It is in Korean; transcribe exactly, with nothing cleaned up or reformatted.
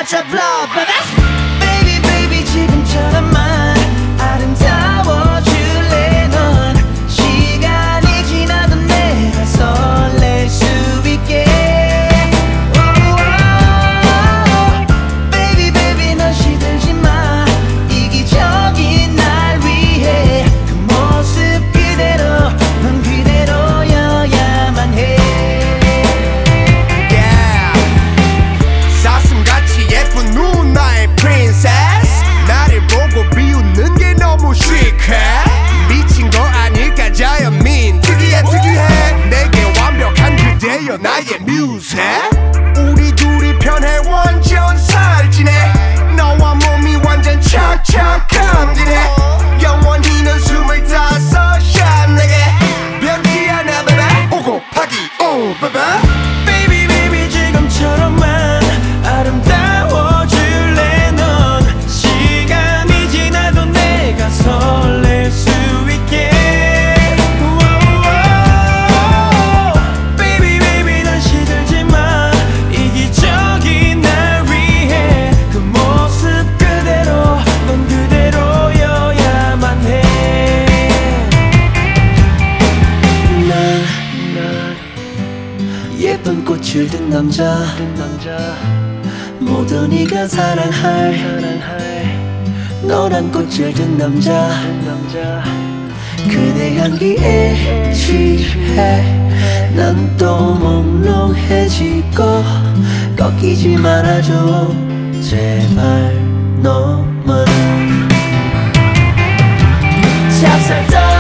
touch of love, baby baby 지금처럼만 아름다워줄래 넌 시간이 지나도 내가 설렐 수 있게 baby baby 넌 시들지 마 이기적인 날 위해 그 모습 그대로 넌 그대로여야만 해 yeah. 사슴같이 예쁜 누나의 princess 나를 보고 비웃는 게 너무 시크해 미친 거 아닐까 자연민 특이해 특이해 내게 완벽한 그대여 나의 뮤즈 우리 둘이 편해 완전 살찌네 너와 몸이 완전 착착 감기네 영원히 넌 스물다섯 샷 내게 변치 않아 baby 오 곱하기 오 baby baby baby 지금처럼만 아름다워줄래 넌 시간이 지나도 내가 설렐 수 있게 baby baby 넌 시들지 마 이기적인 날 위해 그 모습 그대로 넌 그대로여야만 해 난 예쁜 꽃을 든 남자 모두 네가 사랑할 노란 꽃을 든 남자 그대 향기에 취해 난 또 몽롱해지고 꺾이지 말아줘 제발 너만은 찹쌀떡